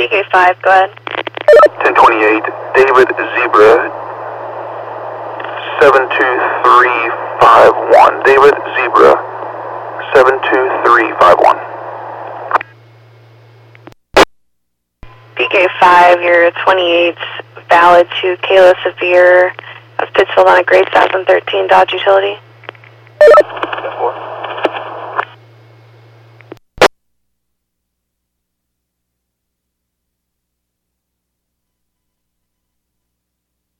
PK5, go ahead. 1028, David Zebra, 72351. David Zebra, 72351. PK5, your 28's valid to Kayla Severe of Pittsfield on a grade 2013 Dodge Utility.